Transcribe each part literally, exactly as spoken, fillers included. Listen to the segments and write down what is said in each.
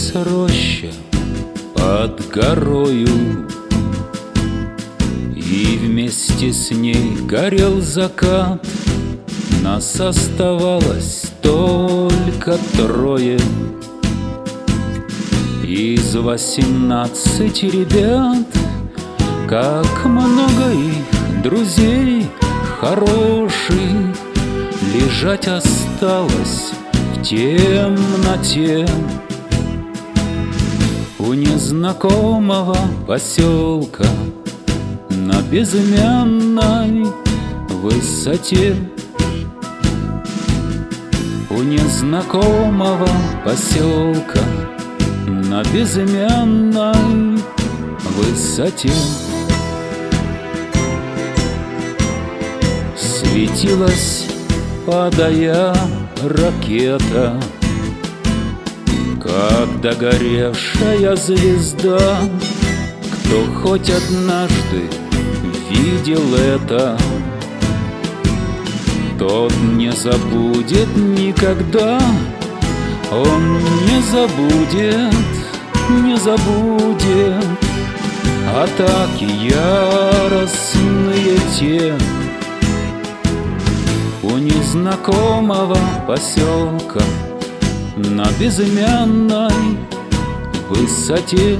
Виднелась роща под горою, и вместе с ней горел закат. Нас оставалось только трое из восемнадцати ребят. Как много их друзей хороших лежать осталось в темноте у незнакомого поселка на безымянной высоте. У незнакомого поселка на безымянной высоте светилась, падая, ракета, как догоревшая звезда. Кто хоть однажды видел это, тот не забудет никогда. Он не забудет, не забудет атаки яростные те у незнакомого поселка на безымянной высоте.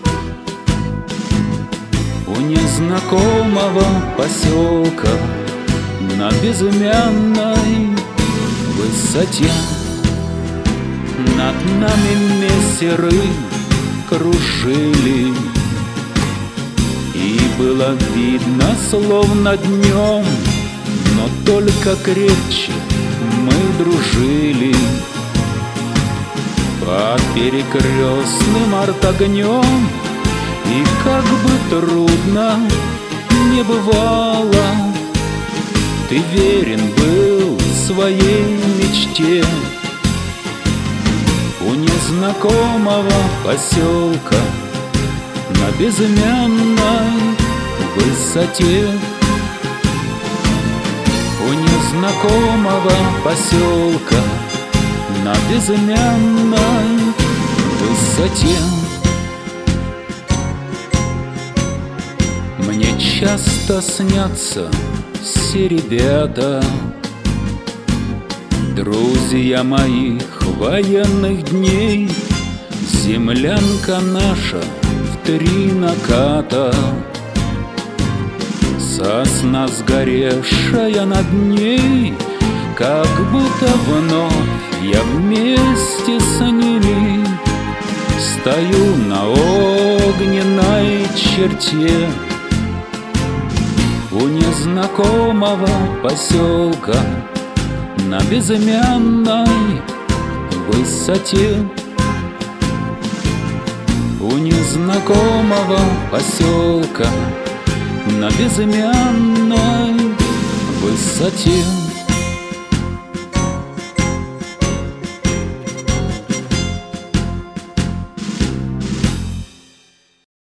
У незнакомого поселка на безымянной высоте. Над нами мессеры кружили, и было видно, словно днем, но только крепче мы дружили. Под перекрестным артогнем, и как бы трудно не бывало, ты верен был своей мечте. У незнакомого поселка на безымянной высоте. У незнакомого поселка на безымянной высоте. Мне часто снятся все ребята, друзья моих военных дней. Землянка наша в три наката, сосна сгоревшая над ней, как будто вновь я вместе с ними стою на огненной черте. У незнакомого поселка на безымянной высоте. У незнакомого поселка на безымянной высоте.